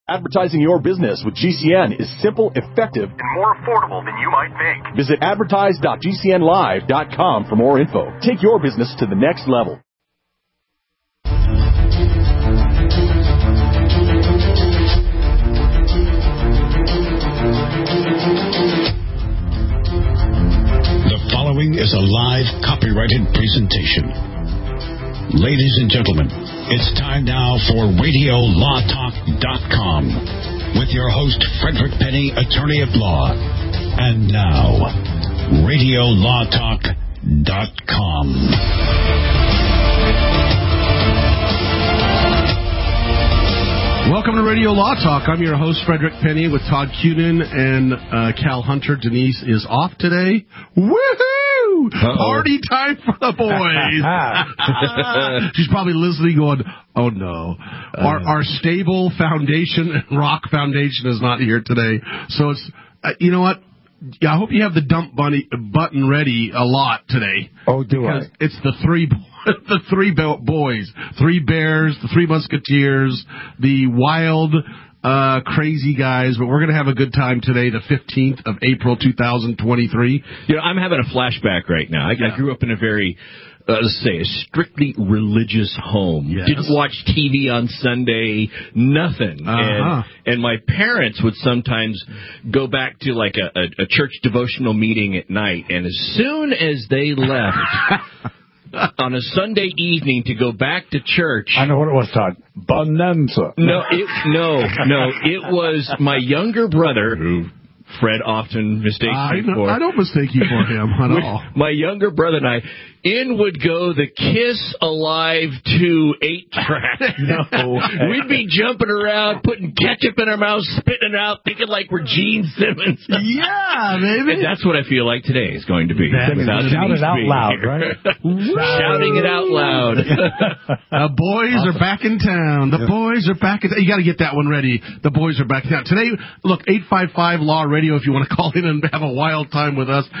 Advertising your business with GCN is simple, effective, and more affordable than you might think. Visit advertise.gcnlive.com for more info. Take your business to the next level. The following is a live copyrighted presentation. Ladies and gentlemen, it's time now for RadioLawTalk.com with your host, Frederick Penny, attorney at law. And now, RadioLawTalk.com. Welcome to Radio Law Talk. I'm your host, Frederick Penny, with Todd Cunin and Cal Hunter. Denise is off today. Woohoo! Party time for the boys. She's probably listening going, oh no. Our stable foundation, Rock Foundation, is not here today. So it's, you know what? I hope you have the dump button ready a lot today. Oh, do I? It's the three boys, three bears, the three musketeers, the wild, crazy guys. But we're going to have a good time today, the 15th of April, 2023. You know, I'm having a flashback right now. I grew up in a very... let's say, a strictly religious home. Yes. Didn't watch TV on Sunday, nothing. And my parents would sometimes go back to like a church devotional meeting at night, and as soon as they left on a Sunday evening to go back to church... I know what it was, Todd. Bonanza. No, it was my younger brother, who Fred often mistakes me for. I don't mistake you for him at all. My younger brother and I, in would go the Kiss Alive 2 8-track. No. We'd be jumping around, putting ketchup in our mouths, spitting it out, thinking like we're Gene Simmons. Yeah, baby. And that's what I feel like today is going to be. Shout it out loud, right? Shouting it out loud. The boys are back in town. The boys are back in town. You got to get that one ready. The boys are back in town. Today, look, 855-LAW Radio if you want to call in and have a wild time with us.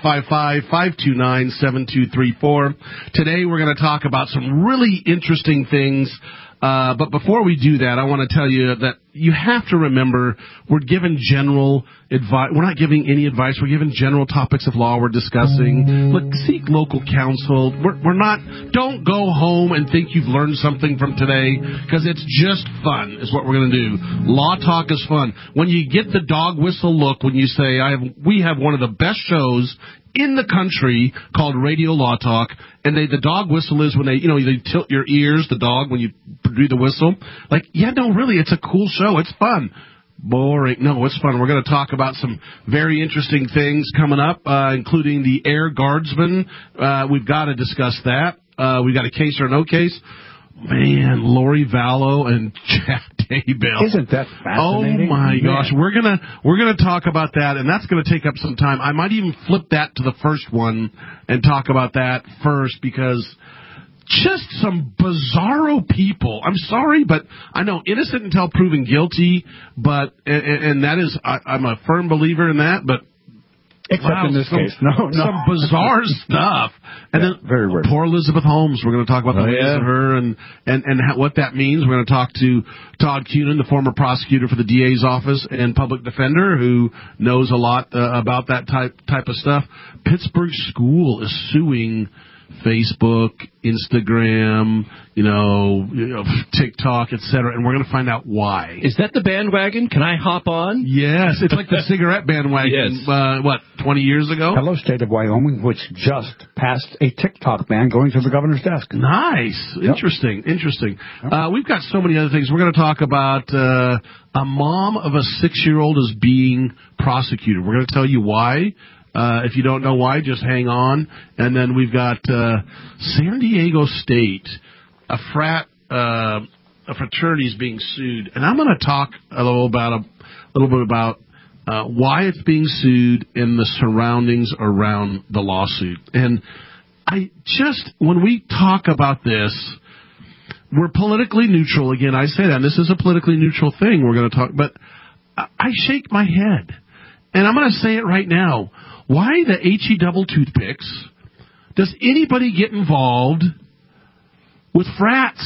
855-529-7234. Today we're going to talk about some really interesting things. But before we do that, I want to tell you that you have to remember we're given general advice. We're not giving any advice. We're giving general topics of law we're discussing. Look, seek local counsel. We're not. Don't go home and think you've learned something from today, because it's just fun is what we're going to do. Law Talk is fun. When you get the dog whistle look when you say, we have one of the best shows in the country called Radio Law Talk, and the dog whistle is when they tilt your ears, the dog, when you do the whistle. Like, yeah, no, really, it's a cool show. It's fun. Boring. No, it's fun. We're going to talk about some very interesting things coming up, including the Air Guardsman. We've got to discuss that. We've got a case or no case. Man, Lori Vallow and Jack Daybell. Isn't that fascinating? Oh my gosh, we're gonna talk about that, and that's gonna take up some time. I might even flip that to the first one and talk about that first, because just some bizarro people. I'm sorry, but I know innocent until proven guilty. But and that is, I'm a firm believer in that. But except in this case, no, some bizarre stuff. And then very weird. Poor Elizabeth Holmes. We're going to talk about the ways of her and what that means. We're going to talk to Todd Cunin, the former prosecutor for the DA's office and public defender, who knows a lot about that type of stuff. Pittsburgh School is suing Facebook, Instagram, TikTok, etc., and we're going to find out why. Is that the bandwagon? Can I hop on? Yes, it's like the cigarette bandwagon. Yes. 20 years ago? Hello, state of Wyoming, which just passed a TikTok ban going to the governor's desk. Nice. Yep. Interesting. We've got so many other things. We're going to talk about a mom of a 6-year-old is being prosecuted. We're going to tell you why. If you don't know why, just hang on. And then we've got San Diego State, a fraternity is being sued, and I'm going to talk a little bit about why it's being sued and the surroundings around the lawsuit. And when we talk about this, we're politically neutral. Again, I say that. And this is a politically neutral thing we're going to talk, but I shake my head. And I'm going to say it right now. Why the HE double toothpicks? Does anybody get involved with frats?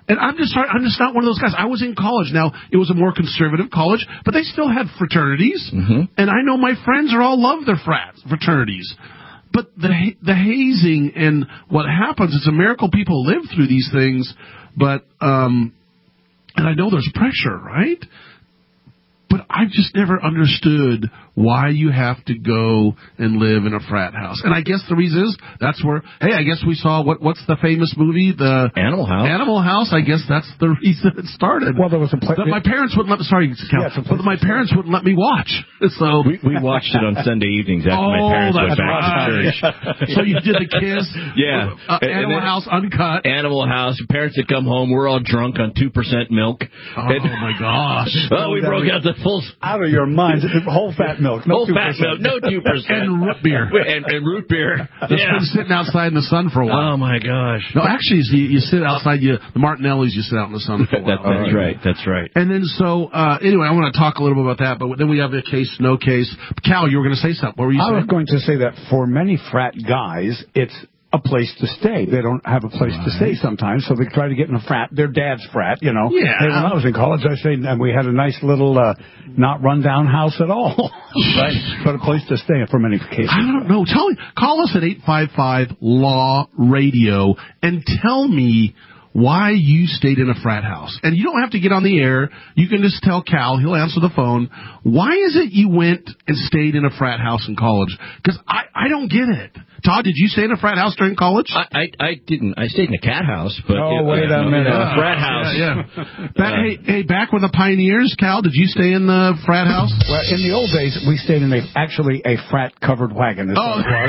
And I'm just not one of those guys. I was in college. Now, it was a more conservative college, but they still had fraternities. Mm-hmm. And I know my friends love their fraternities. But the hazing and what happens, it's a miracle people live through these things. But, and I know there's pressure, right? But I've just never understood why you have to go and live in a frat house. And I guess the reason is that's where, hey, I guess we saw what's the famous movie? The Animal House. Animal House. I guess that's the reason it started. Well, there was a play. My parents wouldn't let me, sorry, Cal, but my parents wouldn't let me watch. So we watched it on Sunday evenings after my parents went back to church. So you did the Kiss. Yeah. Animal House uncut. Animal House. Parents would come home. We're all drunk on 2% milk. Oh, my gosh. Oh, we broke out the full... Out of your mind. Whole fat milk. No 2%. Fat milk, no 2%. And root beer. and root beer. That's been sitting outside in the sun for a while. Oh, my gosh. No, actually, you sit outside, the Martinellis, you sit out in the sun for a while. That's right. And then, anyway, I want to talk a little bit about that, but then we have the case, no case. Cal, you were going to say something. What were you saying? I was going to say that for many frat guys, it's a place to stay. They don't have a place to stay sometimes, so they try to get in a frat. Their dad's frat, Yeah. Hey, when I was in college, I stayed, and we had a nice little, not run-down house at all, right? But a place to stay for many cases. I don't know. Call us at 855-LAW-RADIO and tell me why you stayed in a frat house. And you don't have to get on the air. You can just tell Cal. He'll answer the phone. Why is it you went and stayed in a frat house in college? Because I don't get it. Todd, did you stay in a frat house during college? I didn't. I stayed in a cat house. But wait a minute. A frat house. Yeah. Back with the Pioneers, Cal, did you stay in the frat house? Well, in the old days, we stayed in a frat-covered wagon. Is what it was.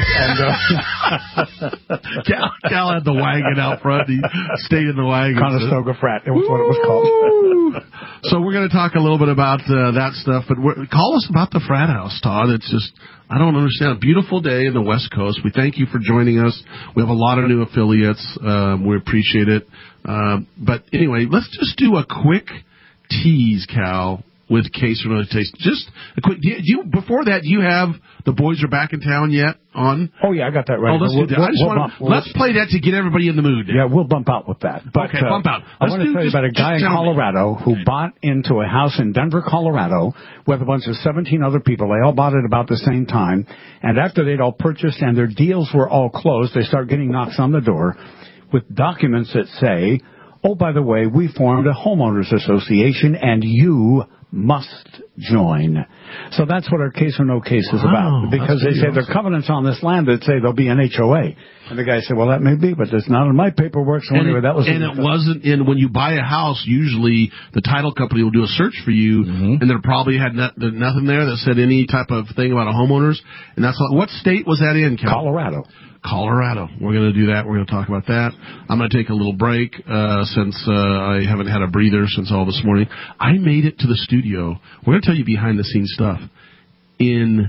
And, Cal had the wagon out front. He stayed in the wagon. Conestoga frat. It was what it was called. So we're going to talk a little bit about that stuff, but call us about the frat house, Todd. It's just, I don't understand. A beautiful day in the West Coast. We thank you for joining us. We have a lot of new affiliates. We appreciate it. But anyway, let's just do a quick tease, Cal, with Case or No Case. Just a quick. Before that, do you have The Boys Are Back in Town yet on? Oh, yeah, I got that right. Oh, let's do that. Let's play that to get everybody in the mood. Yeah, we'll bump out with that. But, okay, bump out. I want to tell you about a guy in Colorado who bought into a house in Denver, Colorado, with a bunch of 17 other people. They all bought it about the same time. And after they'd all purchased and their deals were all closed, they start getting knocks on the door with documents that say, oh, by the way, we formed a homeowners association and you must join. So that's what our Case or No Case is about. Because they say there are covenants on this land that say there'll be an HOA. And the guy said, well, that may be, but it's not in my paperwork. So anyway, that was... And it wasn't in... When you buy a house, usually the title company will do a search for you, and there probably had nothing there that said any type of thing about a homeowners. And that's... What state was that in, Cal? Colorado. We're going to do that. We're going to talk about that. I'm going to take a little break since I haven't had a breather since all this morning. I made it to the studio. We're going to tell you behind-the-scenes stuff in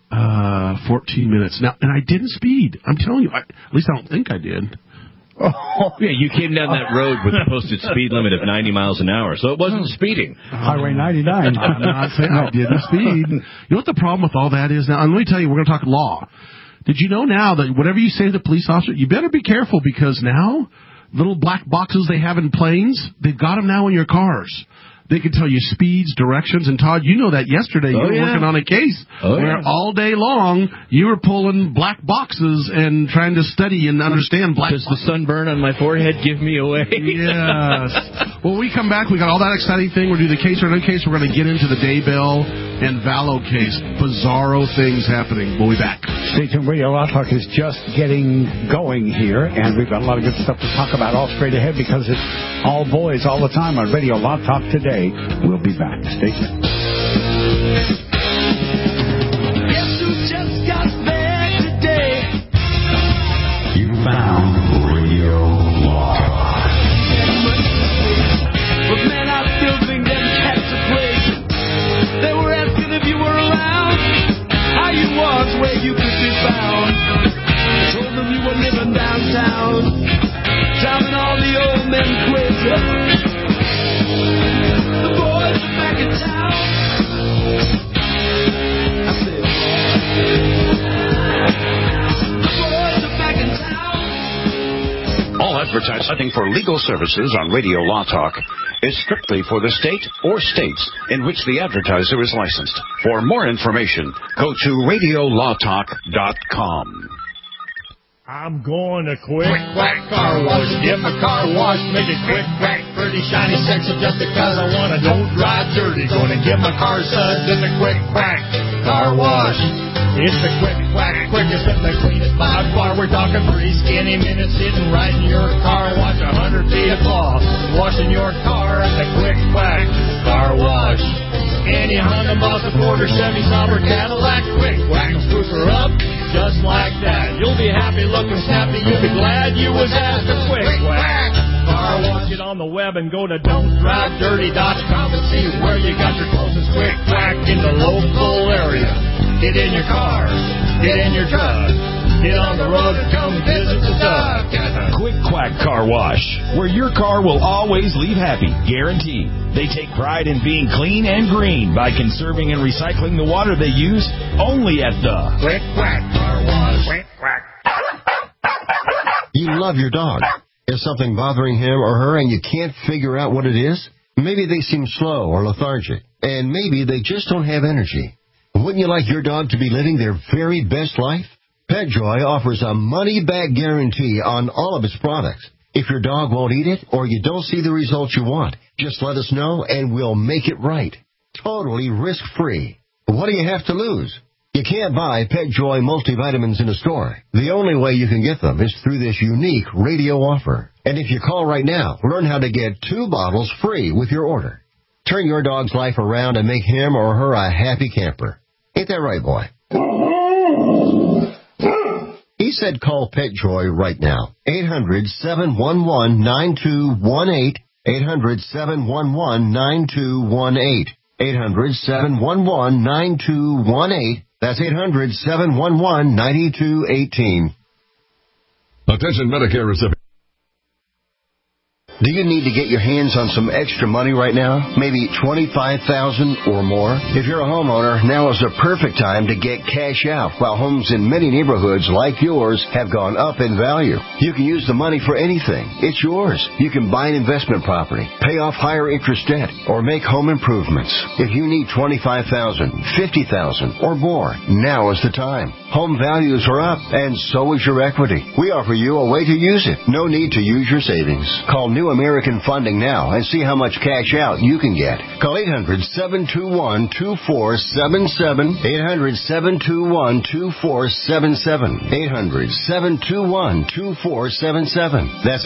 14 minutes. Now, and I didn't speed. I'm telling you. At least I don't think I did. Oh, yeah, you came down that road with a posted speed limit of 90 miles an hour, so it wasn't speeding. Highway 99. I'm not saying I didn't speed. You know what the problem with all that is now? And let me tell you, we're going to talk law. Did you know now that whatever you say to the police officer, you better be careful because now little black boxes they have in planes, they've got them now in your cars. They can tell you speeds, directions, and Todd, you know that yesterday you were working on a case where all day long you were pulling black boxes and trying to study and understand black boxes. Does the sunburn on my forehead give me away? Yes. When we come back, we got all that exciting thing. We'll do the Case or No Case. We're going to get into the Daybell and Vallow case. Bizarro things happening. We'll be back. Stay tuned. Radio Law Talk is just getting going here, and we've got a lot of good stuff to talk about all straight ahead because it's all boys all the time on Radio Law Talk today. We'll be back. Stay tuned. Guess who just got back today? You found Radio Law Talk. But man, I still think them cats are crazy. They were asking if you were around, how you was, where you could be found. Told them you were living downtown, driving all the old men crazy. The boys are back in town. Advertising for legal services on Radio Law Talk is strictly for the state or states in which the advertiser is licensed. For more information, go to radiolawtalk.com. I'm going to Quick Quack Car Wash. Get my car washed, make it quick, quack, pretty, shiny, sexy, just because I want to. Don't drive dirty. Going to get my car suds in the Quick Quack Car Wash. It's the Quick Quack, quickest and the cleanest by far. We're talking 3 skinny minutes sitting right in your car. Watch 100 feet of cloth washing your car at the Quick Quack Car Wash. Any Honda, Mazda, Ford, or Chevy, Sauber, Cadillac, Quick Quack will scoop her up just like that. You'll be happy, looking snappy. You'll be glad you was asked a Quick Quack Car Wash. Get on the web and go to don'tdrivedirty.com and see where you got your closest Quick Quack in the local area. Get in your car, get in your truck, get on the road and come visit the duck. Quick Quack Car Wash, where your car will always leave happy, guaranteed. They take pride in being clean and green by conserving and recycling the water they use only at the Quick Quack Car Wash. Quick Quack. You love your dog. Is something bothering him or her and you can't figure out what it is? Maybe they seem slow or lethargic, and maybe they just don't have energy. Wouldn't you like your dog to be living their very best life? PetJoy offers a money-back guarantee on all of its products. If your dog won't eat it or you don't see the results you want, just let us know and we'll make it right. Totally risk-free. What do you have to lose? You can't buy PetJoy multivitamins in a store. The only way you can get them is through this unique radio offer. And if you call right now, learn how to get 2 bottles free with your order. Turn your dog's life around and make him or her a happy camper. Ain't that right, boy? He said call PetJoy right now. 800-711-9218. 800-711-9218. 800-711-9218. That's 800-711-9218. Attention Medicare recipients. Do you need to get your hands on some extra money right now? Maybe $25,000 or more? If you're a homeowner, now is the perfect time to get cash out while homes in many neighborhoods like yours have gone up in value. You can use the money for anything. It's yours. You can buy an investment property, pay off higher interest debt, or make home improvements. If you need $25,000, $50,000, or more, now is the time. Home values are up, and so is your equity. We offer you a way to use it. No need to use your savings. Call New American Funding now and see how much cash out you can get. Call 800-721-2477. 800-721-2477. 800-721-2477. That's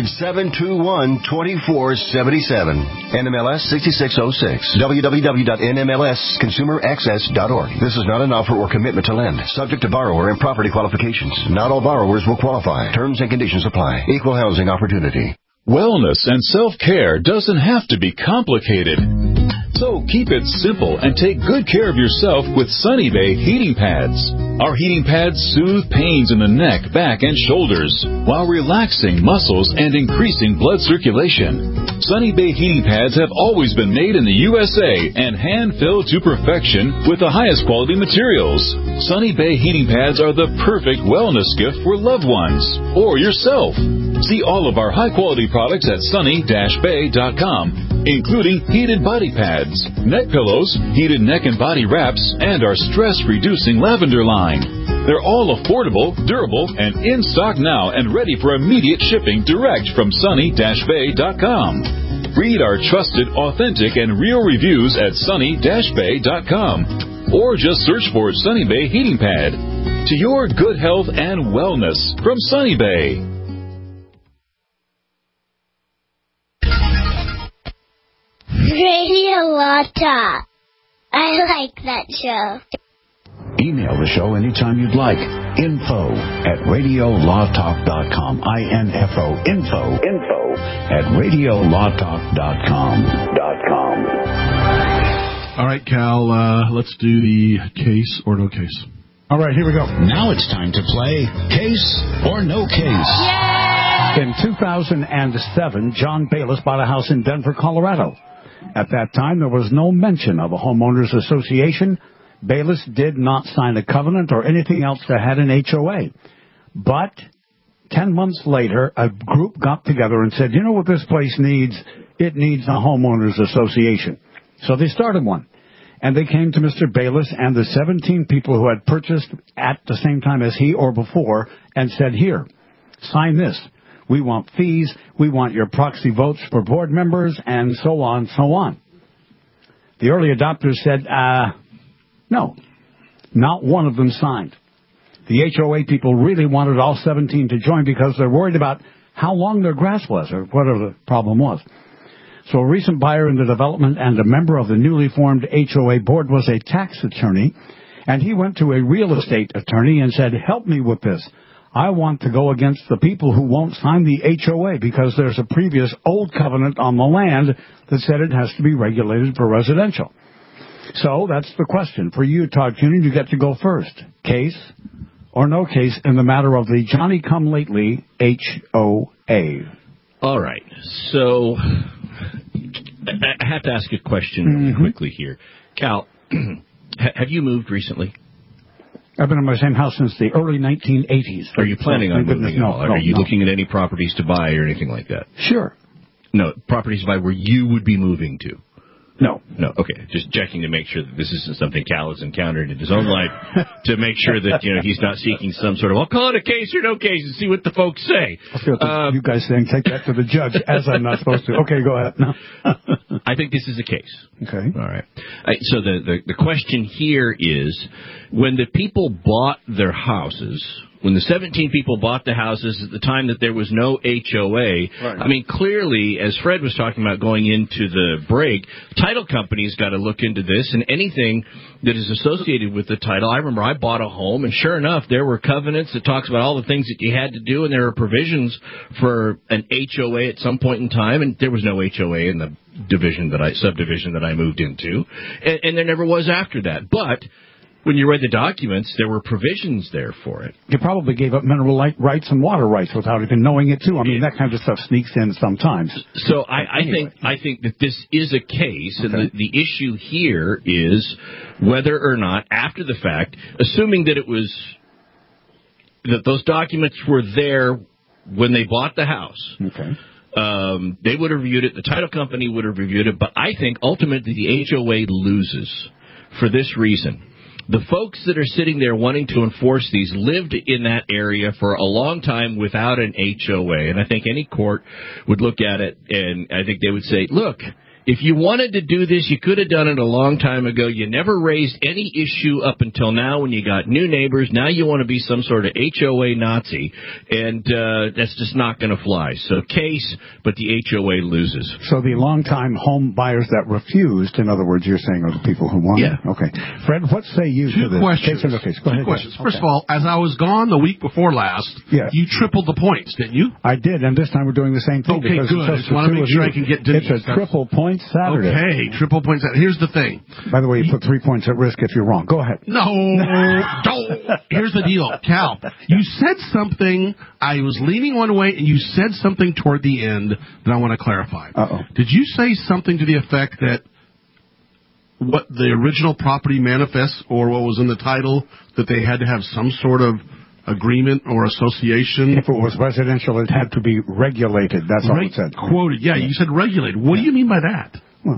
800-721-2477. NMLS 6606. www.nmlsconsumeraccess.org. This is not an offer or commitment to lend. Subject to borrower and property qualifications. Not all borrowers will qualify. Terms and conditions apply. Equal housing opportunity. Wellness and self-care doesn't have to be complicated. So keep it simple and take good care of yourself with Sunny Bay heating pads. Our heating pads soothe pains in the neck, back, and shoulders while relaxing muscles and increasing blood circulation. Sunny Bay heating pads have always been made in the USA and hand-filled to perfection with the highest quality materials. Sunny Bay heating pads are the perfect wellness gift for loved ones or yourself. See all of our high-quality products at sunny-bay.com, including heated body pads, neck pillows, heated neck and body wraps, and our stress-reducing lavender line. They're all affordable, durable, and in stock now and ready for immediate shipping direct from sunny-bay.com. Read our trusted, authentic, and real reviews at sunny-bay.com, or just search for Sunny Bay Heating Pad. To your good health and wellness from Sunny Bay. Radio Law Talk. I like that show. Email the show anytime you'd like. info@radiolawtalk.com. INFO. Info at radiolawtalk.com. All right, Cal, let's do the case or no case. All right, here we go. Now it's time to play Case or No Case. Yay! In 2007, John Bayless bought a house in Denver, Colorado. At that time, there was no mention of a homeowners association. Bayless did not sign a covenant or anything else that had an HOA. But 10 months later, a group got together and said, you know what this place needs? It needs a homeowners association. So they started one. And they came to Mr. Bayless and the 17 people who had purchased at the same time as he or before and said, here, sign this. We want fees. We want your proxy votes for board members and so on, so on. The early adopters said, no. Not one of them signed. The HOA people really wanted all 17 to join because they're worried about how long their grass was or whatever the problem was. So a recent buyer in the development and a member of the newly formed HOA board was a tax attorney, and he went to a real estate attorney and said, help me with this. I want to go against the people who won't sign the HOA because there's a previous old covenant on the land that said it has to be regulated for residential. So that's the question. For you, Todd Cunin, you get to go first. Case or no case in the matter of the Johnny-come-lately HOA? All right. So I have to ask a question quickly here. Cal, have you moved recently? I've been in my same house since the early 1980s. Are you planning on moving at all? Are you looking at any properties to buy or anything like that? Sure. No, properties to buy where you would be moving to? No. No, okay. Just checking to make sure that this isn't something Cal has encountered in his own life to make sure that, he's not seeking some sort of, I'll call it a case or no case and see what the folks say. I'll see what you guys saying. Take that to the judge, as I'm not supposed to. Okay, go ahead. No. I think this is a case. Okay. All right. So the question here is, when the people bought their houses, when the 17 people bought the houses at the time that there was no HOA, right. I mean, clearly, as Fred was talking about going into the break, title companies got to look into this, and anything that is associated with the title. I remember I bought a home, and sure enough, there were covenants that talks about all the things that you had to do, and there were provisions for an HOA at some point in time, and there was no HOA in the subdivision that I moved into, and there never was after that. But when you read the documents, there were provisions there for it. You probably gave up mineral rights and water rights without even knowing it, too. I mean, that kind of stuff sneaks in sometimes. So I think that this is a case, okay. And the issue here is whether or not, after the fact, assuming that that those documents were there when they bought the house. Okay. They would have reviewed it. The title company would have reviewed it. But I think ultimately the HOA loses for this reason. The folks that are sitting there wanting to enforce these lived in that area for a long time without an HOA. And I think any court would look at it, and I think they would say, look, if you wanted to do this, you could have done it a long time ago. You never raised any issue up until now when you got new neighbors. Now you want to be some sort of HOA Nazi, and that's just not going to fly. So case, but the HOA loses. So the long-time home buyers that refused, in other words, you're saying, are the people who wanted? Yeah. Okay. Fred, what say you to this? Questions. Case? Go ahead. Questions. First of all, as I was gone the week before last, you tripled the points, didn't you? I did, and this time we're doing the same thing. Okay, good. I just want to make sure I can get to It's a triple point Saturday. Okay, triple points. Here's the thing. By the way, you put 3 points at risk if you're wrong. Go ahead. No, don't. Here's the deal. Cal, you said something. I was leaning one way, and you said something toward the end that I want to clarify. Uh-oh. Did you say something to the effect that what the original property manifest or what was in the title, that they had to have some sort of agreement or association? If it was residential, it had to be regulated. That's all it said. Quoted. Yeah, you said regulated. What do you mean by that? Well,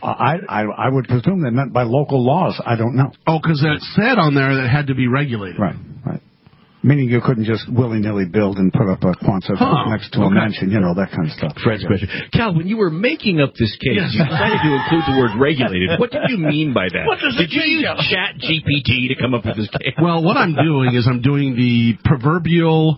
I would presume they meant by local laws. I don't know. Oh, because it said on there that it had to be regulated. Right. Meaning you couldn't just willy-nilly build and put up a Quonset next to a mansion, that kind of stuff. Fred's question. Cal, when you were making up this case, you decided to include the word regulated. What did you mean by that? Did you use Chat GPT to come up with this case? Well, what I'm doing is I'm doing the proverbial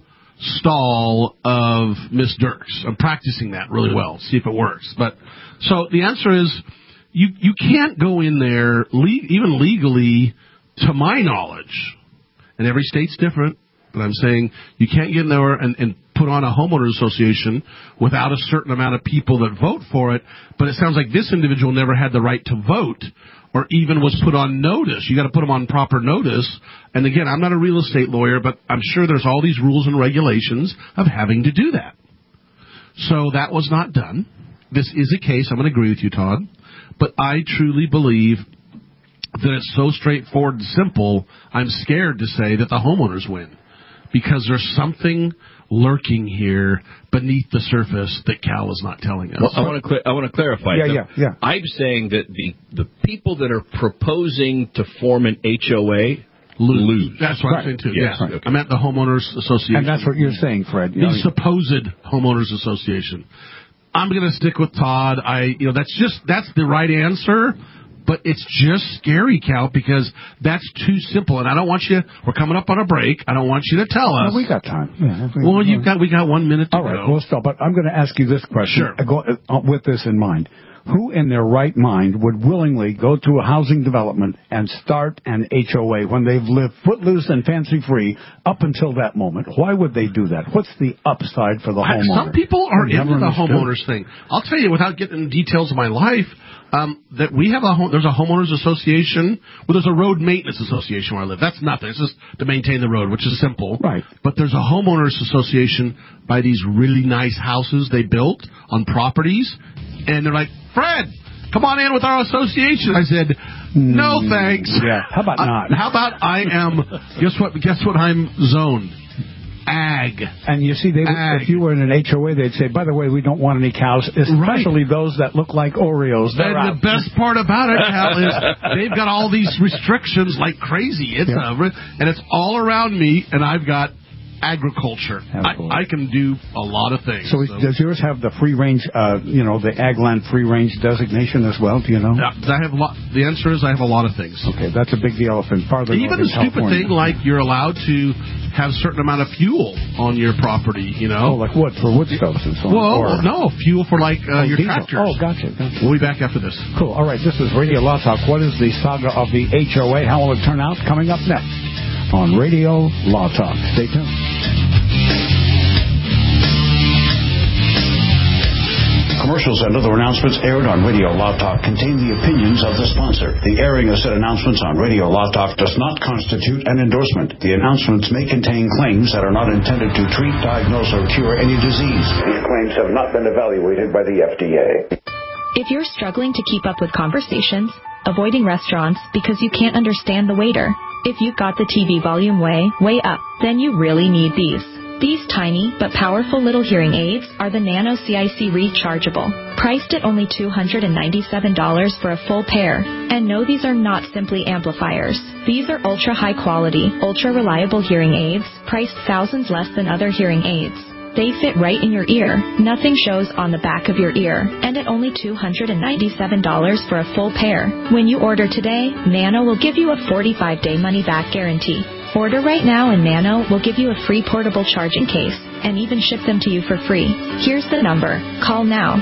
stall of Miss Dirks. I'm practicing that really well, see if it works. But so the answer is you can't go in there, even legally, to my knowledge, and every state's different, but I'm saying you can't get in there and put on a homeowners association without a certain amount of people that vote for it. But it sounds like this individual never had the right to vote or even was put on notice. You got to put them on proper notice. And again, I'm not a real estate lawyer, but I'm sure there's all these rules and regulations of having to do that. So that was not done. This is a case. I'm going to agree with you, Todd. But I truly believe that it's so straightforward and simple, I'm scared to say that the homeowners win. Because there's something lurking here beneath the surface that Cal is not telling us? Well, I want to clarify. Yeah. I'm saying that the people that are proposing to form an HOA lose. That's what I'm saying too. Yes. Yeah. Okay. I'm at the homeowners association, and that's what you're saying, Fred. The supposed homeowners association. I'm going to stick with Todd. That's the right answer. But it's just scary, Cal, because that's too simple. And I don't want you. We're coming up on a break. I don't want you to tell us. No, we got time. Yeah, we got 1 minute to go. All right, we'll stop. But I'm going to ask you this question. Sure. With this in mind, who in their right mind would willingly go to a housing development and start an HOA when they've lived footloose and fancy-free up until that moment? Why would they do that? What's the upside for the homeowner? Some people are into the homeowners thing. I'll tell you, without getting into details of my life, that we have there's a homeowners association. Well, there's a road maintenance association where I live. That's nothing. It's just to maintain the road, which is simple. Right. But there's a homeowners association by these really nice houses they built on properties, and they're like, Fred, come on in with our association. I said, no thanks. Yeah. How about not? How about I am? Guess what? I'm zoned. Ag. And you see, if you were in an HOA, they'd say, by the way, we don't want any cows, especially those that look like Oreos. And the best part about it, Cal, is they've got all these restrictions like crazy. And it's all around me, and I've got agriculture. I can do a lot of things. So does yours have the free range, the ag land free range designation as well? Do you know? Yeah, the answer is I have a lot of things. Okay, that's a big deal. Farther even the stupid thing like you're allowed to have a certain amount of fuel on your property, Oh, like wood for wood stoves and so on. Well, no, fuel for your diesel. tractors. Oh, gotcha. We'll be back after this. Cool. All right, this is Radio Law Talk. What is the saga of the HOA? How will it turn out? Coming up next on Radio Law Talk. Stay tuned. Commercials and other announcements aired on Radio Law Talk contain the opinions of the sponsor. The airing of said announcements on Radio Law Talk does not constitute an endorsement. The announcements may contain claims that are not intended to treat, diagnose, or cure any disease. These claims have not been evaluated by the FDA. If you're struggling to keep up with conversations, avoiding restaurants because you can't understand the waiter, if you've got the TV volume way up, then you really need these. These tiny but powerful little hearing aids are the Nano CIC Rechargeable, priced at only $297 for a full pair. And no, these are not simply amplifiers. These are ultra-high quality, ultra-reliable hearing aids, priced thousands less than other hearing aids. They fit right in your ear. Nothing shows on the back of your ear. And at only $297 for a full pair. When you order today, Nano will give you a 45-day money-back guarantee. Order right now and Nano will give you a free portable charging case and even ship them to you for free. Here's the number. Call now.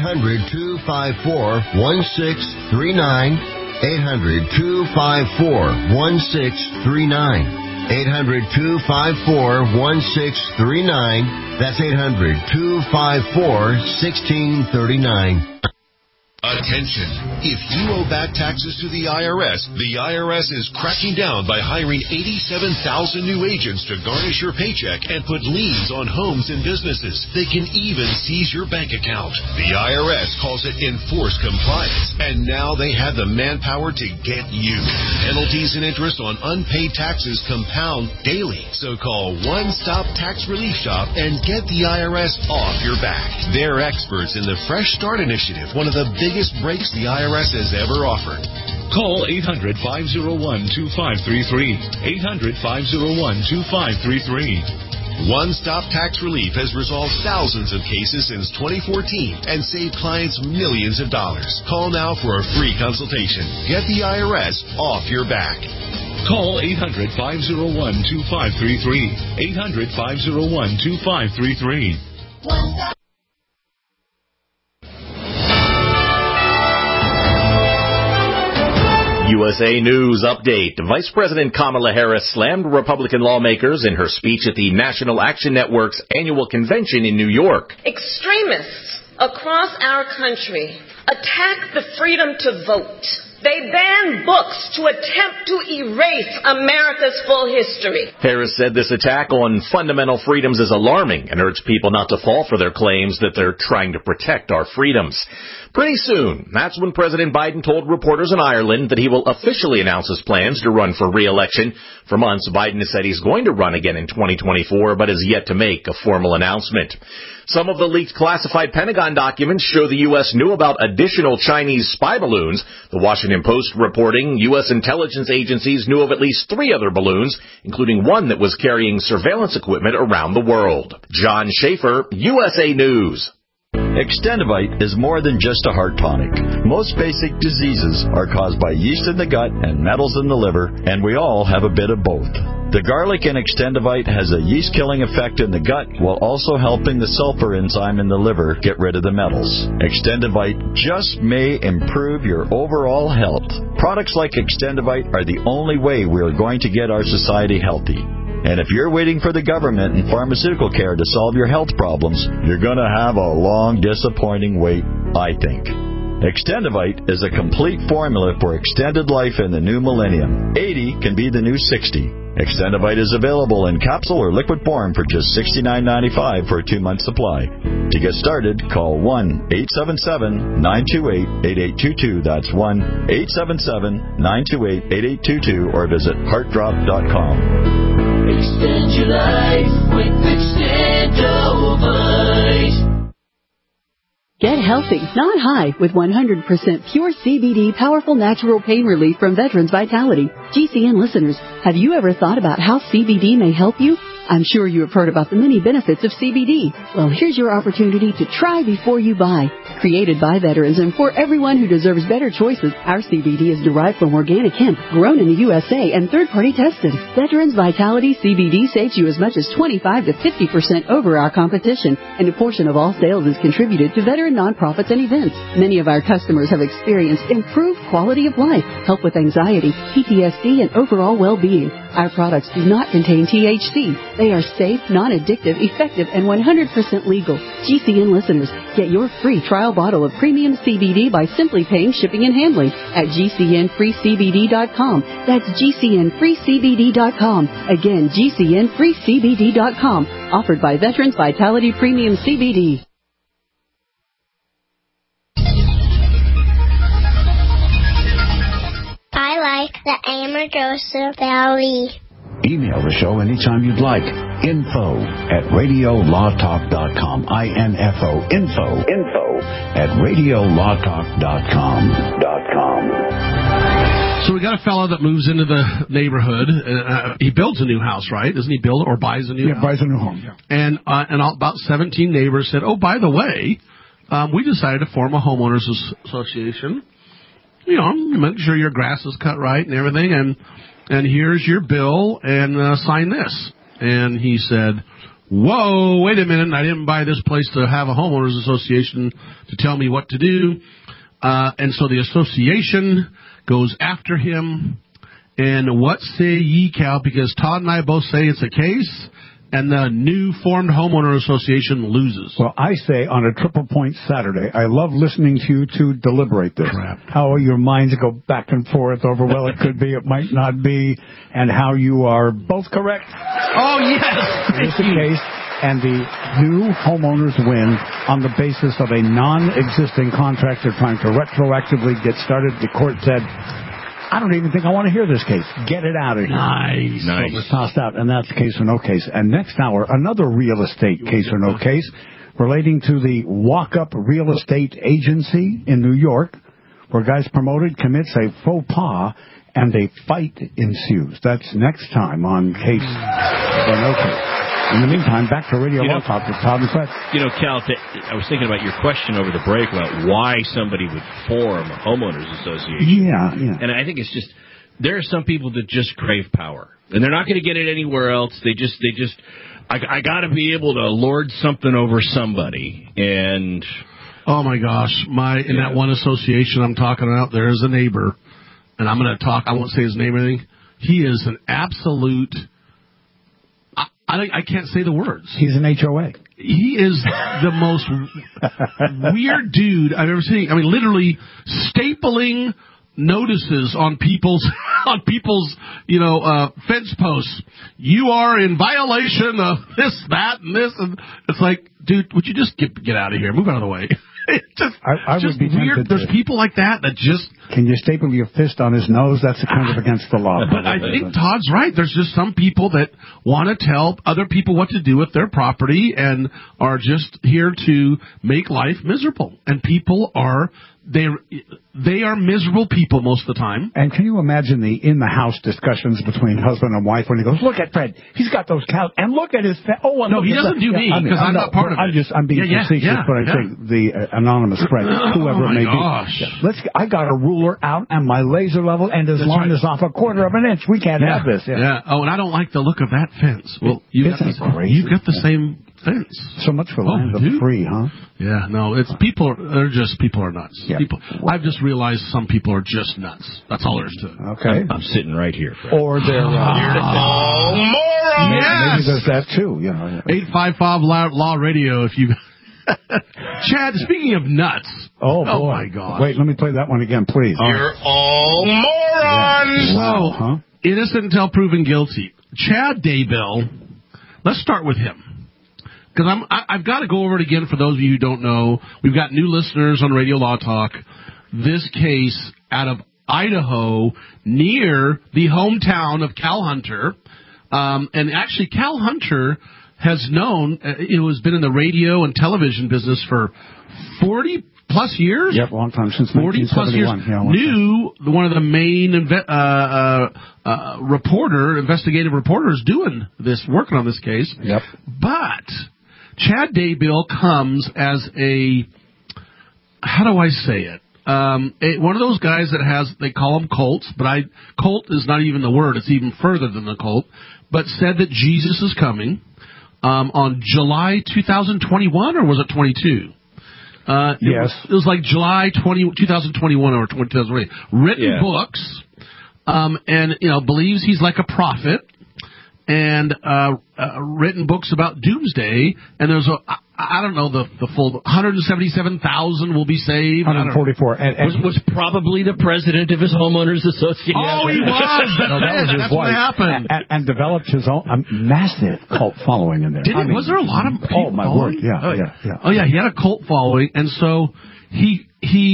800-254-1639. 800-254-1639. 800-254-1639. That's 800-254-1639. Attention! If you owe back taxes to the IRS is cracking down by hiring 87,000 new agents to garnish your paycheck and put liens on homes and businesses. They can even seize your bank account. The IRS calls it enforced compliance, and now they have the manpower to get you. Penalties and interest on unpaid taxes compound daily. So call One Stop Tax Relief Shop and get the IRS off your back. They're experts in the Fresh Start Initiative, one of the biggest breaks the IRS has ever offered. Call 800-501-2533. 800-501-2533. One Stop Tax Relief has resolved thousands of cases since 2014 and saved clients millions of dollars. Call now for a free consultation. Get the IRS off your back. Call 800-501-2533. 800-501-2533. USA News Update. Vice President Kamala Harris slammed Republican lawmakers in her speech at the National Action Network's annual convention in New York. Extremists across our country attack the freedom to vote They ban books to attempt to erase America's full history. Harris said this attack on fundamental freedoms is alarming and urged people not to fall for their claims that they're trying to protect our freedoms. Pretty soon, that's when President Biden told reporters in Ireland that he will officially announce his plans to run for re-election. For months, Biden has said he's going to run again in 2024, but has yet to make a formal announcement. Some of the leaked classified Pentagon documents show the U.S. knew about additional Chinese spy balloons. The Washington Post reporting U.S. intelligence agencies knew of at least 3 other balloons, including one that was carrying surveillance equipment around the world. John Schaefer, USA News. Extendivite is more than just a heart tonic. Most basic diseases are caused by yeast in the gut and metals in the liver, and we all have a bit of both. The garlic in Extendivite has a yeast-killing effect in the gut while also helping the sulfur enzyme in the liver get rid of the metals. Extendivite just may improve your overall health. Products like Extendivite are the only way we are going to get our society healthy. And if you're waiting for the government and pharmaceutical care to solve your health problems, you're going to have a long, disappointing wait, I think. Extendivite is a complete formula for extended life in the new millennium. 80 can be the new 60. Extendivite is available in capsule or liquid form for just $69.95 for a 2-month supply. To get started, call 1-877-928-8822. That's 1-877-928-8822 or visit heartdrop.com. Extend your life with Extendivite. Get healthy, not high, with 100% pure CBD powerful natural pain relief from Veterans Vitality. GCN listeners, have you ever thought about how CBD may help you? I'm sure you have heard about the many benefits of CBD. Well, here's your opportunity to try before you buy. Created by veterans and for everyone who deserves better choices, our CBD is derived from organic hemp, grown in the USA, and third-party tested. Veterans Vitality CBD saves you as much as 25 to 50% over our competition, and a portion of all sales is contributed to veteran nonprofits and events. Many of our customers have experienced improved quality of life, help with anxiety, PTSD, and overall well-being. Our products do not contain THC. They are safe, non-addictive, effective, and 100% legal. GCN listeners, get your free trial bottle of premium CBD by simply paying shipping and handling at GCNFreeCBD.com. That's GCNFreeCBD.com. Again, GCNFreeCBD.com. Offered by Veterans Vitality Premium CBD. I like the Amargosa Valley. Email the show anytime you'd like. info@radiolawtalk.com. info@radiolawtalk.com. So we got a fellow that moves into the neighborhood. He builds a new house, right? Doesn't he build or buys a new house? Yeah, buys a new home. Yeah. And about 17 neighbors said, "Oh, by the way, we decided to form a homeowners association. You know, make sure your grass is cut right and everything, and here's your bill, and sign this." And he said, "Whoa, wait a minute, I didn't buy this place to have a homeowners association to tell me what to do." And so the association goes after him. And what say ye, Cal? Because Todd and I both say it's a case, and the new formed homeowner association loses. Well, I say on a Triple Point Saturday, I love listening to you two deliberate this. Crap. How your minds go back and forth over, well, it could be, it might not be, and how you are both correct. Oh, yes. It's the case, and the new homeowners win on the basis of a non-existing contract. They're trying to retroactively get started. The court said, I don't even think I want to hear this case. Get it out of here. Nice. So it was tossed out, and that's case or no case. And next hour, another real estate case or no case relating to the Walk-Up Real Estate Agency in New York, where guys promoted commits a faux pas and a fight ensues. That's next time on Case or No Case. In the meantime, back to Radio Law Talk with Todd and Fred. You know, Cal, I was thinking about your question over the break about why somebody would form a homeowners association. Yeah. And I think it's just, there are some people that just crave power. And they're not going to get it anywhere else. I got to be able to lord something over somebody. And oh, my gosh. In that one association I'm talking about, there is a neighbor. And I'm going to talk, I won't say his name or anything. He is an absolute... I can't say the words. He's an HOA. He is the most weird dude I've ever seen. I mean, literally stapling notices on people's fence posts. You are in violation of this, that, and this, and it's like, dude, would you just get out of here? Move out of the way. It's just, I would be weird. There's people like that just... Can you staple your fist on his nose? That's kind of against the law. But I think Todd's right. There's just some people that want to tell other people what to do with their property and are just here to make life miserable. And people are... They are miserable people most of the time. And can you imagine the in-the-house discussions between husband and wife when he goes, look at Fred, he's got those cows, and look at his... no, he doesn't do me, because I'm not part of it. I'm being facetious, but I think the anonymous friend, whoever it may be. I got a ruler out and my laser level, and his lawn is off a quarter of an inch. We can't have this. Yeah. Oh, and I don't like the look of that fence. Well, you've got the same fence. So much for land of free, huh? Yeah, no, it's people are nuts. Yeah. I've just realized some people are just nuts. That's all there is to it. Okay. I'm sitting right here, Fred. Or they're morons. Maybe there's that too, 855 Law Radio if you Chad, speaking of nuts. Oh boy. My God. Wait, let me play that one again, please. You're all morons. So, innocent until proven guilty. Chad Daybell, let's start with him. Because I've got to go over it again for those of you who don't know. We've got new listeners on Radio Law Talk. This case out of Idaho near the hometown of Cal Hunter. And actually, Cal Hunter has known, it has been in the radio and television business for 40 plus years. Yep, long time, since 40 plus years. Knew one of the main investigative reporters doing this, working on this case. Yep. But Chad Daybell comes as a, how do I say it? One of those guys that has, they call them cults, but cult is not even the word, it's even further than the cult, but said that Jesus is coming on July 2021, or was it 22? Yes. It was like July 2021 or 2020. Written books, and, believes he's like a prophet, and written books about doomsday, and there's I don't know the full 177,000 will be saved. 144. Was probably the president of his homeowners association. Oh, he was. That's what happened. And developed his own massive cult following in there. Was there a lot of people? Oh my word! Yeah. Oh yeah, he had a cult following, and so he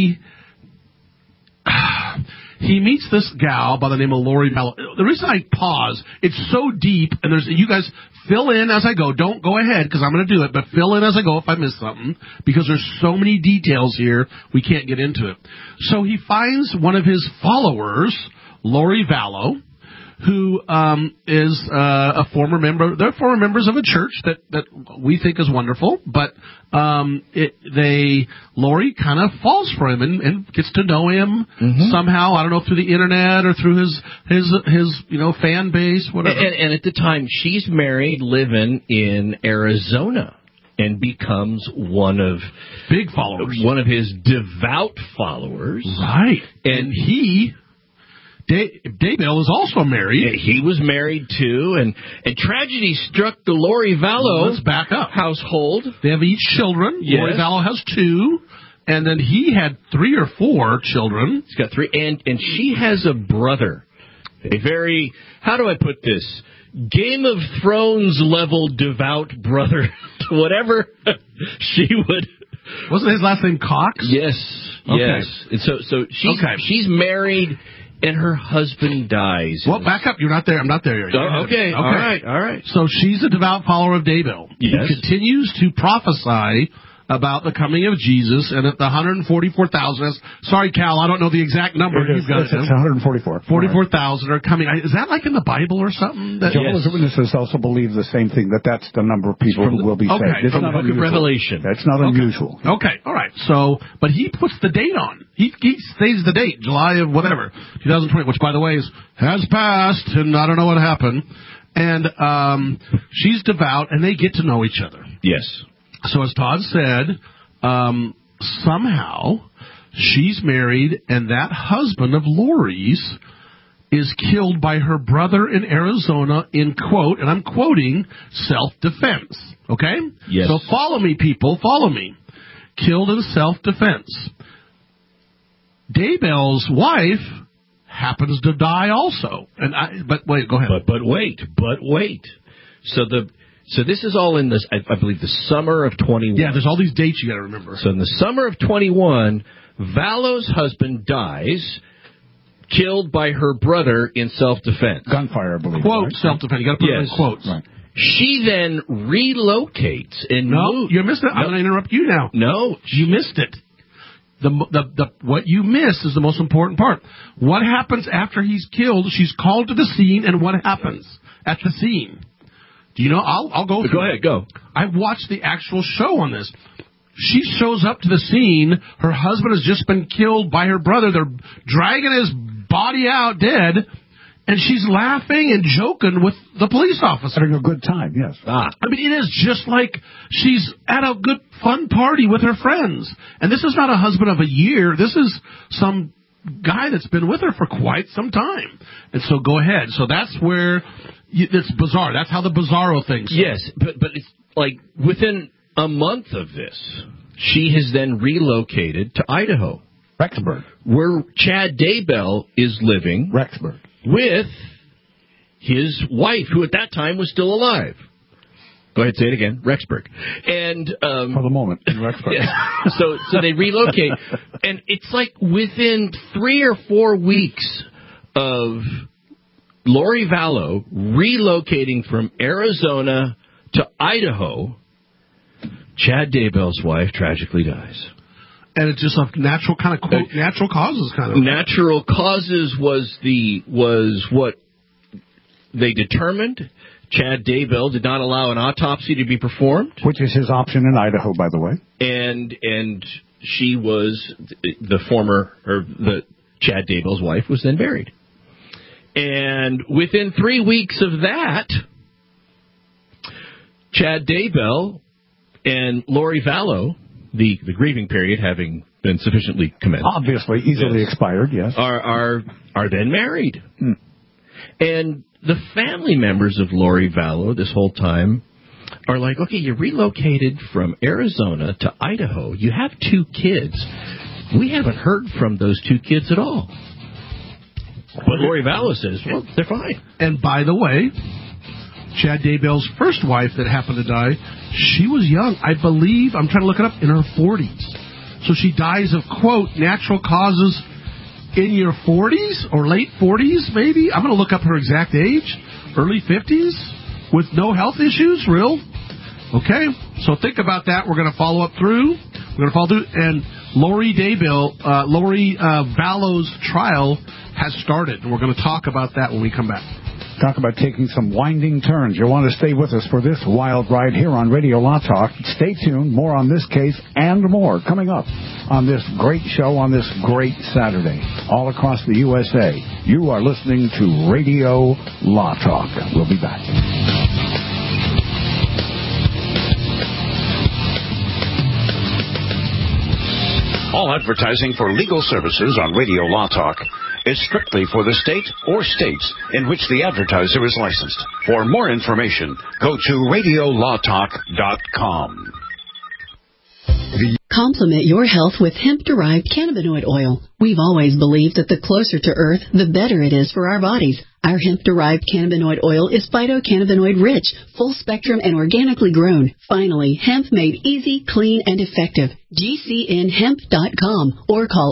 meets this gal by the name of Lori Vallow. The reason I pause, it's so deep, and you guys fill in as I go. Don't go ahead, because I'm going to do it, but fill in as I go if I miss something, because there's so many details here, we can't get into it. So he finds one of his followers, Lori Vallow, who is a former member. They're former members of a church that we think is wonderful, but Lori kind of falls for him and gets to know him somehow. I don't know, through the internet or through his fan base, whatever. And at the time, she's married, living in Arizona, and becomes one of big followers, one of his devout followers, right? And Daybell is also married. Yeah, he was married too, and tragedy struck the Lori Vallow household. They have each children. Yes. Lori Vallow has 2, and then he had 3 or 4 children. He's got 3, and she has a brother. A very, how do I put this? Game of Thrones level devout brother. Whatever she would. Wasn't his last name Cox? Yes. Okay. Yes. And so she's married. And her husband dies. Well, back up. You're not there. I'm not there yet. Okay. All right. So she's a devout follower of Daybell. Yes. He continues to prophesy about the coming of Jesus, and at the 144,000. Sorry, Cal, I don't know the exact number. You've got it. It's 144. 44,000 are coming. Is that like in the Bible or something? Jehovah's Witnesses also believe the same thing, that's the number of people who will be saved. It's from the Book of Revelation. That's not unusual. Okay, all right. So, but he puts the date on. He says the date, July of whatever, 2020, which, by the way, has passed, and I don't know what happened. And she's devout, and they get to know each other. Yes. So as Todd said, somehow she's married, and that husband of Lori's is killed by her brother in Arizona in, quote, and I'm quoting, self-defense. Okay? Yes. So follow me, people. Follow me. Killed in self-defense. Daybell's wife happens to die also. But wait, go ahead. But wait. So this is all in this, I believe, the summer of 21. Yeah, there's all these dates you got to remember. So in the summer of 21, Vallo's husband dies, killed by her brother in self-defense. Gunfire, I believe. Quote, right? self-defense. You got to put it in quotes. Right. She then relocates and moves. You missed it. I'm going to interrupt you now. No, you missed it. What you missed is the most important part. What happens after he's killed? She's called to the scene, and what happens at the scene? Do you know? I'll go. Go ahead. Go. I've watched the actual show on this. She shows up to the scene. Her husband has just been killed by her brother. They're dragging his body out dead. And she's laughing and joking with the police officer. Having a good time, yes. I mean, it is just like she's at a good, fun party with her friends. And this is not a husband of a year. This is some guy that's been with her for quite some time. And so go ahead. So that's where it's bizarre. That's how the bizarro thing starts. Yes, but it's like within a month of this, she has then relocated to Idaho. Rexburg. Where Chad Daybell is living. Rexburg. With his wife, who at that time was still alive. Go ahead, say it again. Rexburg. And for the moment, in Rexburg. Yeah. So they relocate, and it's like within 3 or 4 weeks of Lori Vallow relocating from Arizona to Idaho, Chad Daybell's wife tragically dies. And it's just a natural kind of quote, natural causes kind of. Natural causes was what they determined. Chad Daybell did not allow an autopsy to be performed, which is his option in Idaho, by the way. And she was the Chad Daybell's wife was then buried. And within 3 weeks of that, Chad Daybell and Lori Vallow, the grieving period having been sufficiently commenced, obviously easily expired, yes, are then married. And the family members of Lori Vallow this whole time are like, okay, you relocated from Arizona to Idaho. You have 2 kids. We haven't heard from those 2 kids at all. But Lori Vallow says, well, they're fine. And by the way, Chad Daybell's first wife that happened to die, she was young. I believe, I'm trying to look it up, in her 40s. So she dies of, quote, natural causes in your 40s or late 40s, maybe? I'm going to look up her exact age. Early 50s? With no health issues? Real? Okay. So think about that. We're going to follow up through. And Lori Vallow's trial has started. And we're going to talk about that when we come back. Talk about taking some winding turns. You'll want to stay with us for this wild ride here on Radio Law Talk. Stay tuned. More on this case and more coming up on this great show on this great Saturday all across the USA. You are listening to Radio Law Talk. We'll be back. All advertising for legal services on Radio Law Talk is strictly for the state or states in which the advertiser is licensed. For more information, go to radiolawtalk.com. Complement your health with hemp-derived cannabinoid oil. We've always believed that the closer to Earth, the better it is for our bodies. Our hemp-derived cannabinoid oil is phytocannabinoid-rich, full-spectrum, and organically grown. Finally, hemp made easy, clean, and effective. GCNhemp.com or call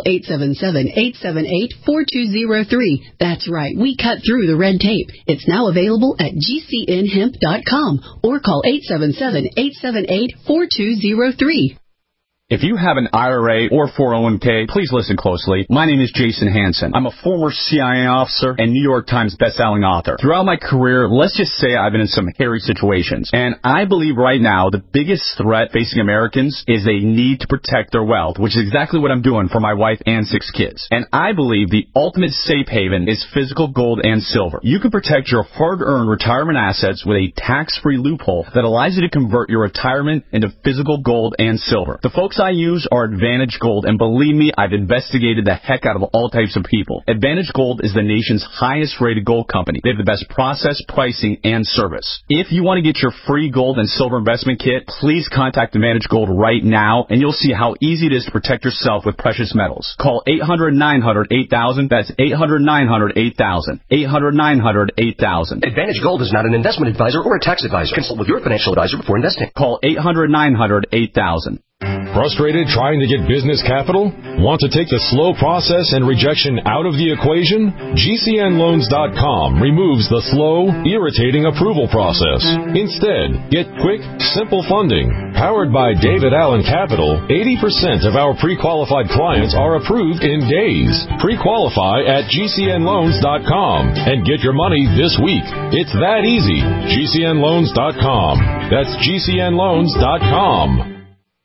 877-878-4203. That's right, we cut through the red tape. It's now available at GCNhemp.com or call 877-878-4203. If you have an IRA or 401k, please listen closely. My name is Jason Hansen. I'm a former CIA officer and New York Times bestselling author. Throughout my career, let's just say I've been in some hairy situations. And I believe right now the biggest threat facing Americans is they need to protect their wealth, which is exactly what I'm doing for my wife and 6 kids. And I believe the ultimate safe haven is physical gold and silver. You can protect your hard-earned retirement assets with a tax-free loophole that allows you to convert your retirement into physical gold and silver. The folks products I use are Advantage Gold, and believe me, I've investigated the heck out of all types of people. Advantage Gold is the nation's highest-rated gold company. They have the best process, pricing, and service. If you want to get your free gold and silver investment kit, please contact Advantage Gold right now, and you'll see how easy it is to protect yourself with precious metals. Call 800-900-8000. That's 800-900-8000. 800-900-8000. Advantage Gold is not an investment advisor or a tax advisor. Consult with your financial advisor before investing. Call 800-900-8000. Frustrated trying to get business capital? Want to take the slow process and rejection out of the equation? GCNLoans.com removes the slow, irritating approval process. Instead, get quick, simple funding. Powered by David Allen Capital, 80% of our pre-qualified clients are approved in days. Pre-qualify at GCNLoans.com and get your money this week. It's that easy. GCNLoans.com. That's GCNLoans.com.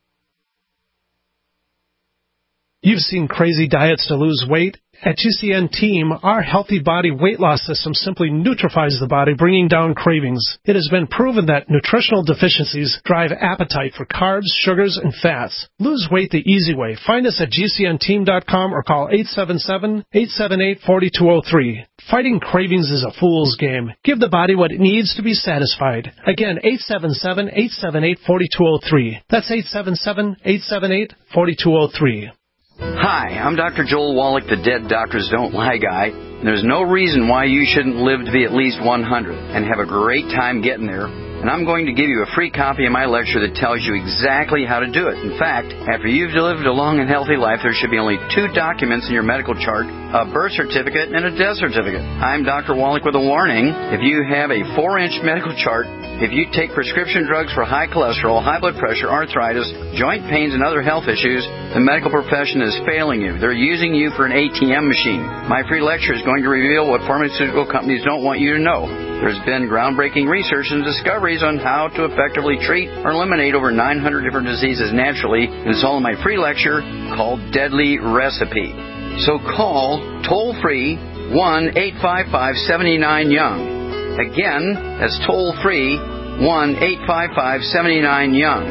You've seen crazy diets to lose weight. At GCN Team, our healthy body weight loss system simply neutralizes the body, bringing down cravings. It has been proven that nutritional deficiencies drive appetite for carbs, sugars, and fats. Lose weight the easy way. Find us at GCNteam.com or call 877-878-4203. Fighting cravings is a fool's game. Give the body what it needs to be satisfied. Again, 877-878-4203. That's 877-878-4203. Hi, I'm Dr. Joel Wallach, the Dead Doctors Don't Lie guy. There's no reason why you shouldn't live to be at least 100 and have a great time getting there. And I'm going to give you a free copy of my lecture that tells you exactly how to do it. In fact, after you've lived a long and healthy life, there should be only 2 documents in your medical chart, a birth certificate and a death certificate. I'm Dr. Wallach with a warning. If you have a 4-inch medical chart, if you take prescription drugs for high cholesterol, high blood pressure, arthritis, joint pains, and other health issues, the medical profession is failing you. They're using you for an ATM machine. My free lecture is going to reveal what pharmaceutical companies don't want you to know. There's been groundbreaking research and discoveries on how to effectively treat or eliminate over 900 different diseases naturally, and it's all in my free lecture called Deadly Recipe. So call toll-free 1-855-79-YOUNG. Again, that's toll-free 1-855-79-YOUNG.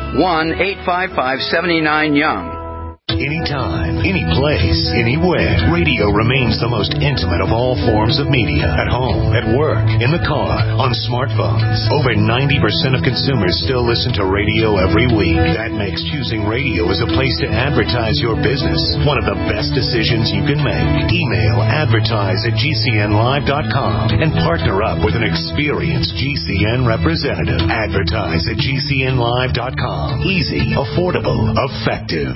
1-855-79-YOUNG. Anytime, any place, anywhere, radio remains the most intimate of all forms of media. At home, at work, in the car, on smartphones. Over 90% of consumers still listen to radio every week. That makes choosing radio as a place to advertise your business one of the best decisions you can make. Email advertise@gcnlive.com and partner up with an experienced GCN representative. Advertise at GCNlive.com. Easy, affordable, effective.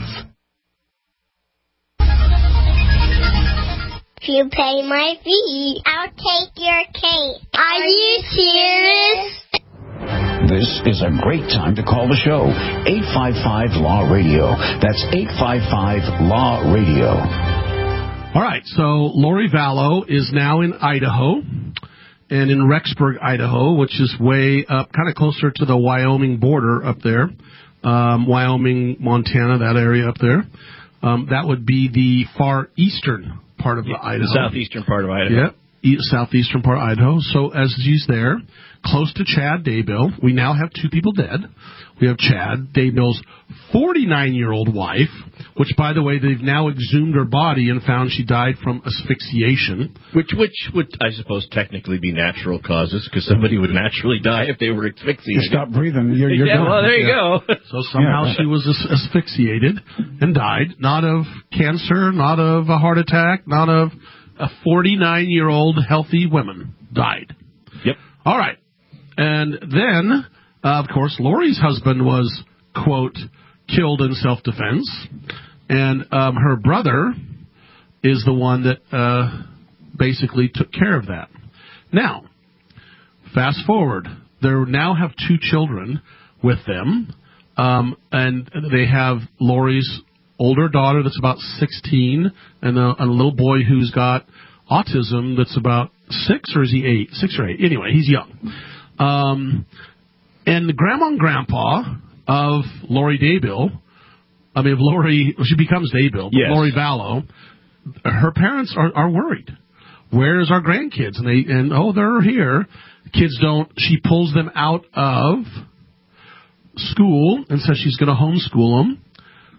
If you pay my fee, I'll take your cake. Are you serious? This is a great time to call the show. 855-LAW-RADIO. That's 855-LAW-RADIO. All right, so Lori Vallow is now in Idaho, and in Rexburg, Idaho, which is way up, kind of closer to the Wyoming border up there. Wyoming, Montana, that area up there. That would be the far eastern part of the Idaho. Southeastern part of Idaho. Yeah, southeastern part of Idaho. So as she's there, close to Chad Daybell, we now have 2 people dead. We have Chad Daybell's 49-year-old wife, which, by the way, they've now exhumed her body and found she died from asphyxiation. Which would, I suppose, technically be natural causes, because somebody would naturally die if they were asphyxiated. You stop breathing, you're yeah, done. Well, there you go. So somehow she was asphyxiated and died, not of cancer, not of a heart attack, not of a 49-year-old healthy woman died. Yep. All right. And then, of course, Lori's husband was, quote, killed in self-defense. And her brother is the one that basically took care of that. Now, fast forward. They now have 2 children with them. And they have Lori's older daughter that's about 16 and a little boy who's got autism that's about 6, or is he 8? 6 or 8. Anyway, he's young. And the grandma and grandpa of Lori Daybell, of Lori, she becomes Daybell, but yes. Lori Vallow, her parents are worried. Where's our grandkids? And they're here. Kids don't, she pulls them out of school and says she's going to homeschool them.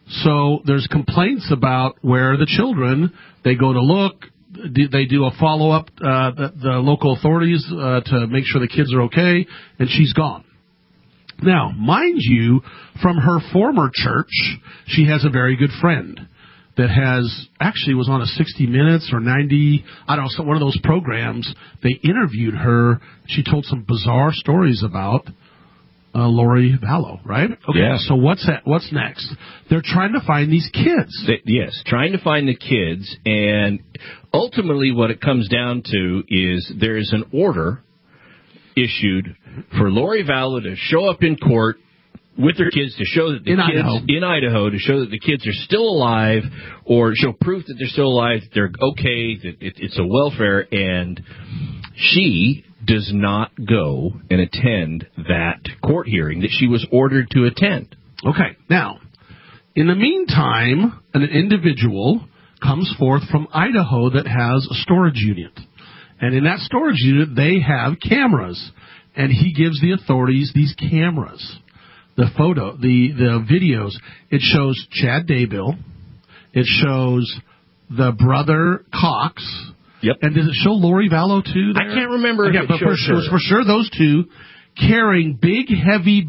So there's complaints about where the children, they go to look, they do a follow-up, the local authorities to make sure the kids are okay, and she's gone. Now, mind you, from her former church, she has a very good friend that was on a 60 Minutes or 90, I don't know, one of those programs. They interviewed her. She told some bizarre stories about Lori Vallow, right? Okay, yeah. So what's next? They're trying to find these kids. Yes, trying to find the kids, and ultimately what it comes down to is there is an order issued for Lori Vallow to show up in court with her kids to show that the in Idaho to show that the kids are still alive, or show proof that they're still alive, that they're okay, that it's a welfare, and she does not go and attend that court hearing that she was ordered to attend. Okay, now, in the meantime, an individual comes forth from Idaho that has a storage unit. And in that storage unit, they have cameras. And he gives the authorities these cameras. The videos. It shows Chad Daybell. It shows the brother Cox. Yep. And does it show Lori Vallow too there? I can't remember if it but shows her. For sure those two carrying big, heavy,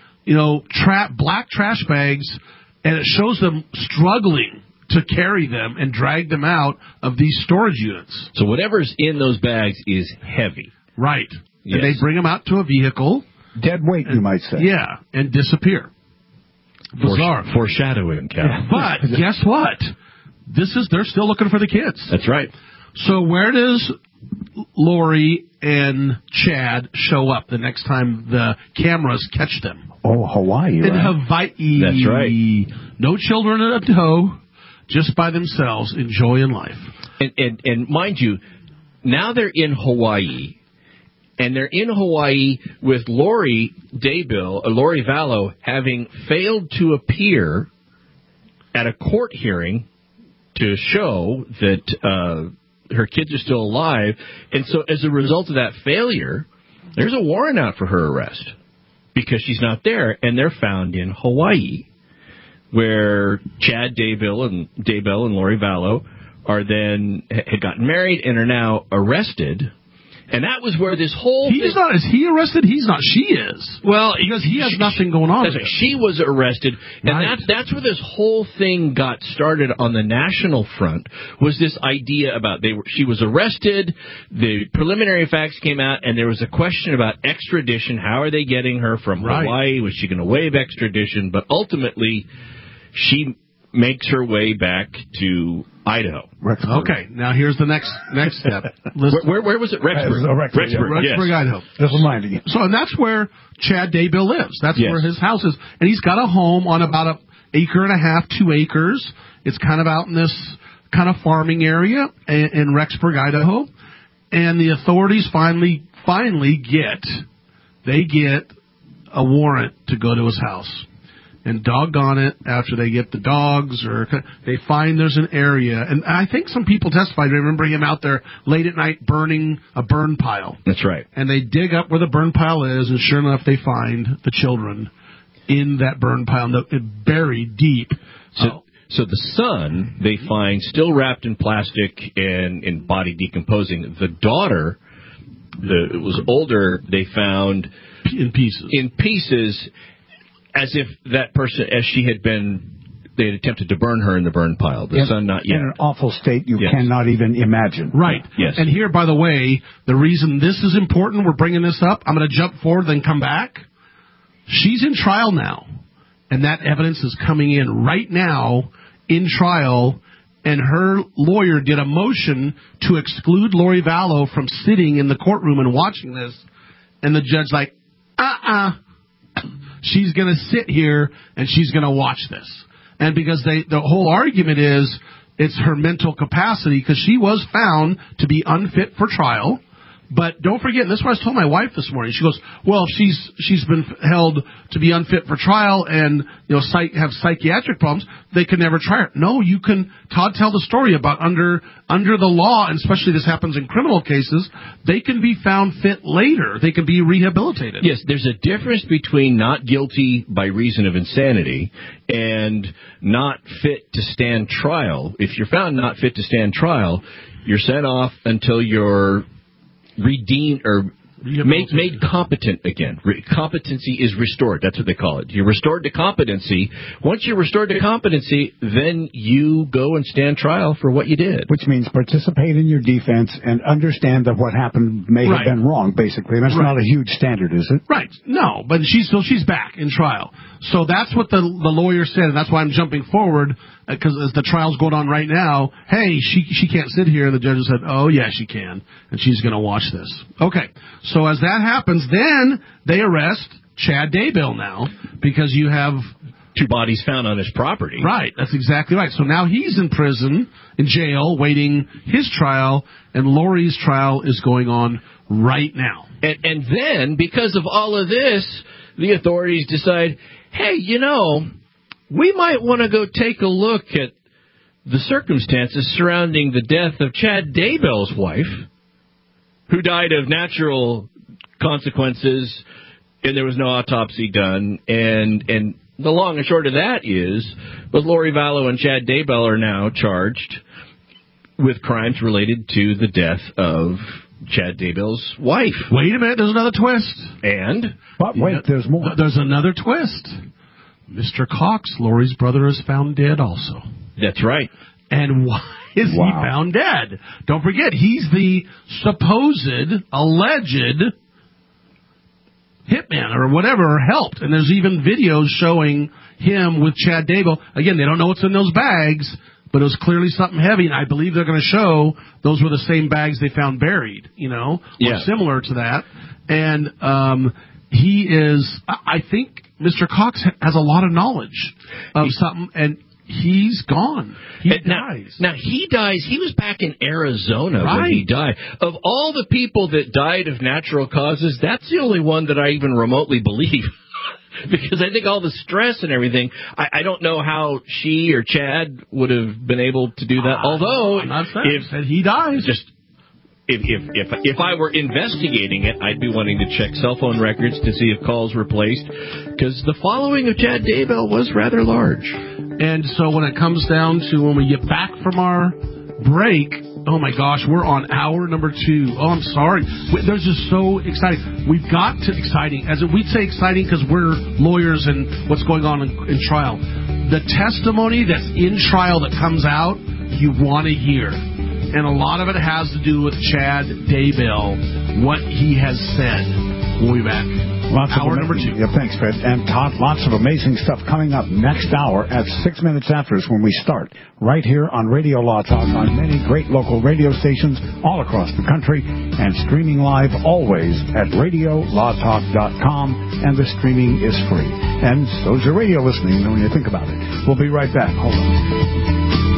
black trash bags, and it shows them struggling to carry them and drag them out of these storage units. So whatever's in those bags is heavy. Right. Yes. And they bring them out to a vehicle. Dead weight, you might say. Yeah, and disappear. Bizarre. Foreshadowing, Cal. Yeah. But guess what? They're still looking for the kids. That's right. So where does Lori and Chad show up the next time the cameras catch them? Oh, Hawaii, In Hawaii. That's right. No children in tow, just by themselves, enjoying life. And mind you, now they're in Hawaii, and they're in Hawaii with Lori Vallow having failed to appear at a court hearing to show that her kids are still alive. And so as a result of that failure, there's a warrant out for her arrest because she's not there, and they're found in Hawaii, where Chad Daybell and Lori Vallow had gotten married and are now arrested. And that was where this whole Is he arrested? He's not. She is. Well, because he has nothing going on. She was arrested, and right. that's where this whole thing got started on the national front. Was this idea about she was arrested? The preliminary facts came out, and there was a question about extradition. How are they getting her from Hawaii? Was she going to waive extradition? But ultimately, she makes her way back to Idaho. Rexburg. Okay, now here's the next step. Where was it? Rexburg. Rexburg, Idaho. Just reminding you. So, and that's where Chad Daybell lives. That's yes. where his house is. And he's got a home on about 1.5 acres, 2 acres. It's kind of out in this kind of farming area in Rexburg, Idaho. And the authorities finally get a warrant to go to his house. And doggone it, after they get the dogs, or they find there's an area. And I think some people testified, remember him out there late at night burning a burn pile. That's right. And they dig up where the burn pile is, and sure enough, they find the children in that burn pile, buried deep. So the son, they find still wrapped in plastic and in body decomposing. The daughter, it was older, they found in pieces. As if that person, they had attempted to burn her in the burn pile. The son, not yet. In an awful state you cannot even imagine. Right. Yes. And here, by the way, the reason this is important, we're bringing this up, I'm going to jump forward, then come back. She's in trial now, and that evidence is coming in right now in trial, and her lawyer did a motion to exclude Lori Vallow from sitting in the courtroom and watching this, and the judge she's going to sit here and she's going to watch this. And because the whole argument is it's her mental capacity, because she was found to be unfit for trial But don't forget, and this is what I told my wife this morning. She goes, well, if she's been held to be unfit for trial and have psychiatric problems, they can never try her. No, you can. Todd tell the story about under the law, and especially this happens in criminal cases, they can be found fit later. They can be rehabilitated. Yes, there's a difference between not guilty by reason of insanity and not fit to stand trial. If you're found not fit to stand trial, you're sent off until you're redeemed or made competent again. Competency is restored. That's what they call it. You're restored to competency. Once you're restored to competency, then you go and stand trial for what you did. Which means participate in your defense and understand that what happened may have been wrong, basically. And that's not a huge standard, is it? Right. No, but she's back in trial. So that's what the lawyer said, and that's why I'm jumping forward, because as the trial's going on right now, hey, she can't sit here, and the judge said, oh, yeah, she can, and she's going to watch this. Okay, so as that happens, then they arrest Chad Daybell now, because you have 2 bodies found on his property. Right, that's exactly right. So now he's in prison, in jail, waiting his trial, and Lori's trial is going on right now. And then, because of all of this, the authorities decide, hey, we might want to go take a look at the circumstances surrounding the death of Chad Daybell's wife, who died of natural consequences, and there was no autopsy done. And the long and short of that is, both Lori Vallow and Chad Daybell are now charged with crimes related to the death of Chad Daybell's wife. Wait a minute, there's another twist. And? But wait, there's more. There's another twist. Mr. Cox, Lori's brother, is found dead also. That's right. And why is he found dead? Don't forget, he's the supposed, alleged hitman or whatever, or helped. And there's even videos showing him with Chad Daybell. Again, they don't know what's in those bags, but it was clearly something heavy, and I believe they're going to show those were the same bags they found buried, or similar to that. And he is, I think Mr. Cox has a lot of knowledge of something, and he's gone. He dies. Now, he dies. He was back in Arizona when he died. Of all the people that died of natural causes, that's the only one that I even remotely believe. Because I think all the stress and everything, I don't know how she or Chad would have been able to do that. Although, if he dies, if I were investigating it, I'd be wanting to check cell phone records to see if calls were placed, because the following of Chad Daybell was rather large. And so when it comes down to when we get back from our break, oh my gosh, we're on hour number 2. Oh, I'm sorry. There's just so exciting. We've got to exciting. As we'd say exciting because we're lawyers and what's going on in trial. The testimony that's in trial that comes out, you want to hear. And a lot of it has to do with Chad Daybell, what he has said. We'll be back. Hour number 2. Yeah, thanks, Fred. And Todd, lots of amazing stuff coming up next hour at 6 minutes after is when we start. Right here on Radio Law Talk on many great local radio stations all across the country and streaming live always at radiolawtalk.com, and the streaming is free. And so's your radio listening when you think about it. We'll be right back. Hold on.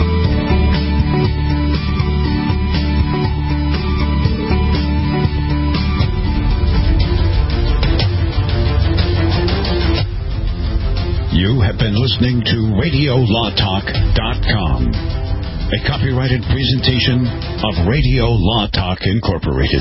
You have been listening to RadioLawTalk.com, a copyrighted presentation of Radio Law Talk Incorporated.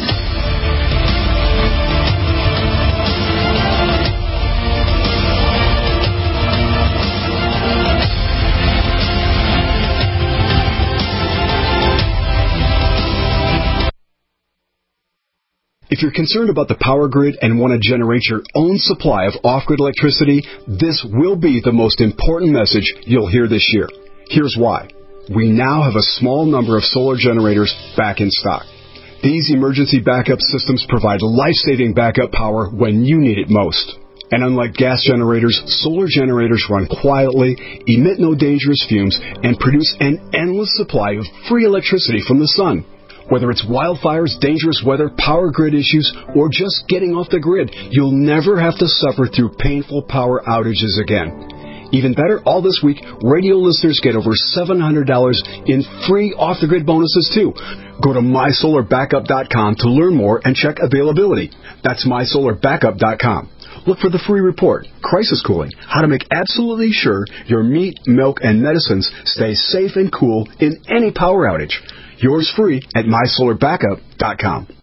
If you're concerned about the power grid and want to generate your own supply of off-grid electricity, this will be the most important message you'll hear this year. Here's why. We now have a small number of solar generators back in stock. These emergency backup systems provide life-saving backup power when you need it most. And unlike gas generators, solar generators run quietly, emit no dangerous fumes, and produce an endless supply of free electricity from the sun. Whether it's wildfires, dangerous weather, power grid issues, or just getting off the grid, you'll never have to suffer through painful power outages again. Even better, all this week, radio listeners get over $700 in free off-the-grid bonuses, too. Go to MySolarBackup.com to learn more and check availability. That's MySolarBackup.com. Look for the free report, Crisis Cooling, how to make absolutely sure your meat, milk, and medicines stay safe and cool in any power outage. Yours free at MySolarBackup.com.